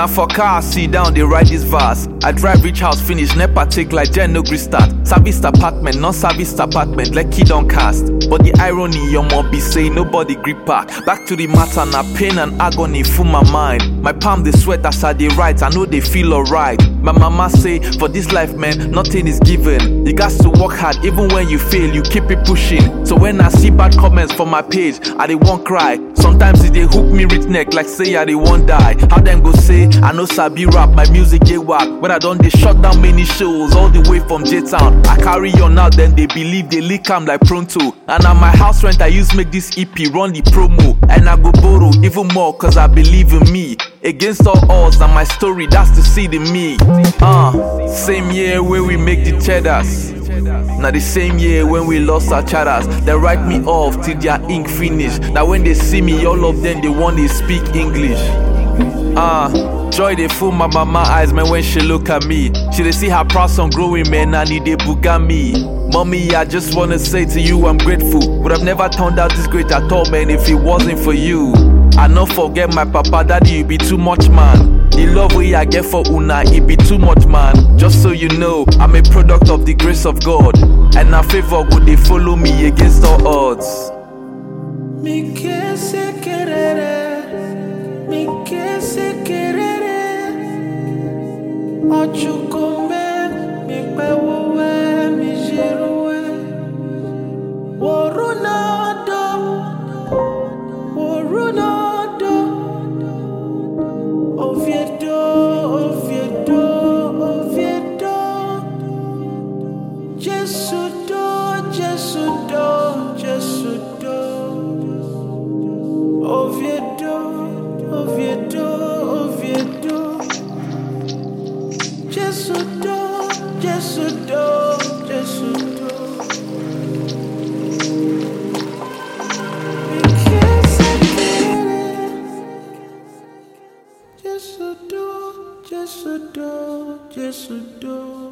Now for car, sit down, they write this verse. I drive reach house, finish, never take like Jen no gree start. Service apartment, non-service apartment, like kid on cast. But the irony, your mom be say nobody grip back. Back to the matter, now pain and agony full my mind. My palm they sweat as I they write, I know they feel alright. My mama say, for this life man, nothing is given. You got to work hard, even when you fail, you keep it pushing. So when I see bad comments from my page, I they won't cry. Sometimes they hook me rich neck like say I they won't die. How them go say, I know sabi rap, my music get whack. When I done they shut down many shows all the way from J-Town. I carry on now, then they believe they leak am like pronto. And at my house rent I use make this EP run the promo. And I go borrow even more cause I believe in me. Against all odds and my story, that's the seed in me. Same year where we make the cheddars. Now the same year when we lost our chatters. They write me off till their ink finish. Now when they see me, all of them they want to speak English. Joy they full my mama eyes, man, when she look at me. She they see how proud some growing man, and they booga me. Mommy, I just wanna say to you I'm grateful. Would have never turned out this great at all, man, if it wasn't for you. I no forget my papa, daddy, you be too much, man. The love way I get for Una, it be too much, man. Just so you know, I'm a product of the grace of God. And now favor would they follow me against all odds. Mi que se querere, mi que se querere. Ochukombe, mi pewowe, mi jiruwe. Warunado, warunado. Oviedo, Oviedo, Oviedo. Jesudo, Jesudo, Jesudo. Oviedo, Oviedo, Oviedo. Jesudo, Jesudo, Jesudo. Mi que se quiere. Jesudo, Jesudo, Jesudo.